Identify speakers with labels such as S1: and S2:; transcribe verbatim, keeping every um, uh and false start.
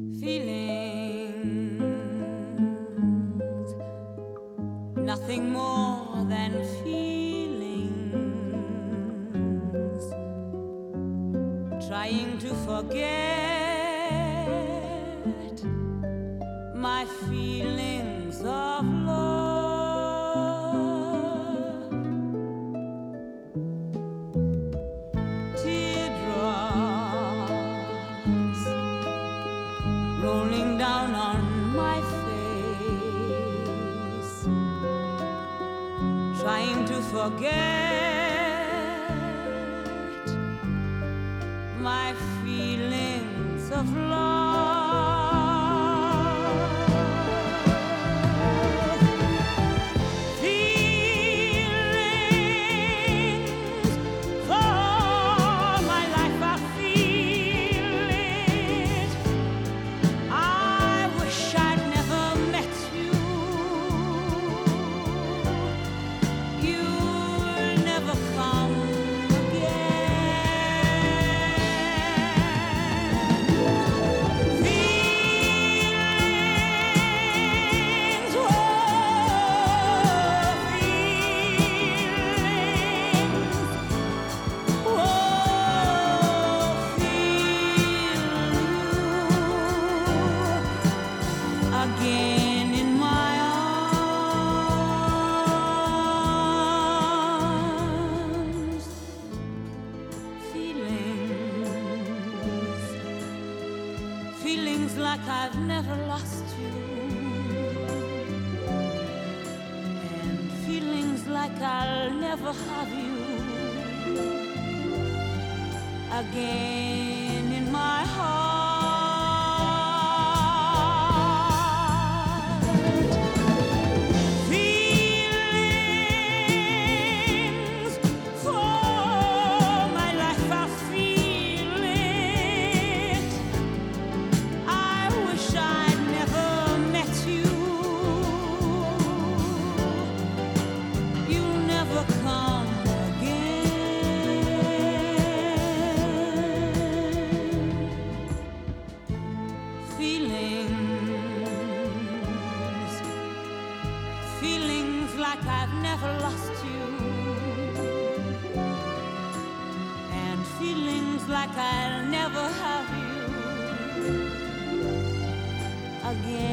S1: Feelings, nothing more than feelings, trying to forget my feelings of love. Teardrops rolling down on my face, trying to forget my feelings of love. Feelings for my life, I feel it. I wish I'd never met you. You'll never come again. Feelings, oh, feelings, oh, feel you again in my arms. Feelings, feelings like I've never lost you, and feelings like I'll never have you again in my heart. Feelings for my life, I feel it. I wish I'd never met you. You'll never come again. Feelings, feelings like I've never lost you, and feelings like I'll never have you again.